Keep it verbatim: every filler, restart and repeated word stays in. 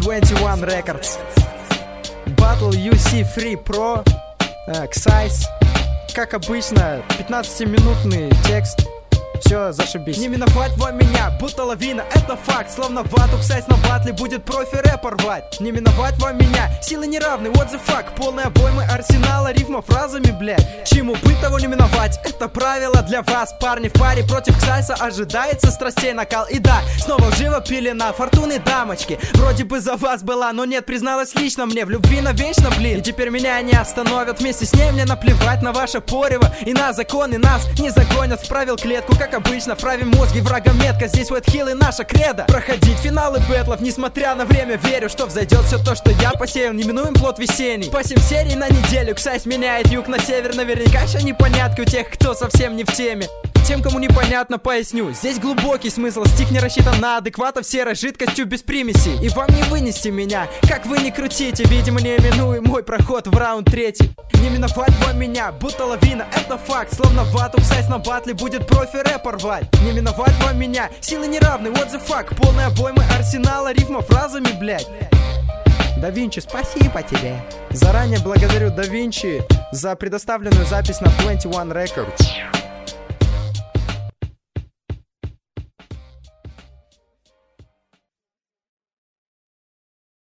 двадцать один Records. Battle ю си Free Pro, uh, Xyz. Как обычно, пятнадцатиминутный текст. Все, зашибись. Не миновать вам меня, будто лавина, это факт. Словно вату, кстати, на батле будет профи рэпор рвать. Не миновать вам меня, силы неравны, what the fuck. Полные обоймы арсенала, рифма фразами, блядь. Чему быть, того не миновать, это правило для вас. Парни в паре против Ксайса, ожидается страстей накал. И да, снова живо пелена фортуны дамочки. Вроде бы за вас была, но нет, призналась лично мне в любви навечно, блин. И теперь меня не остановят, вместе с ней мне наплевать на ваше порево. И на законы нас не загонят, вправил клетку, как обычно, вправим мозги врагам метко. Здесь вот хил и наша кредо. Проходить финалы бэтлов, несмотря на время, верю, что взойдет все то, что я посеял. Неминуем плод весенний. По семь серий на неделю, Ксайз меняет юг на север. Наверняка еще непонятки у тех, кто совсем не в теме. Тем, кому непонятно, поясню. Здесь глубокий смысл, стих не рассчитан на адекватов серой жидкостью без примесей. И вам не вынести меня, как вы не крутите. Видимо, не именуем мой проход в раунд третий. Не миновать вам меня, будто лавина, это факт. Словно вату, Ксайз на батле будет профи рэпор рвать. Не миновать вам меня, силы неравны, what the fuck. Полные обоймы арсенала, рифма фразами, блядь. Да Винчи, спасибо тебе. Заранее благодарю Да Винчи за предоставленную запись на двадцать один Records.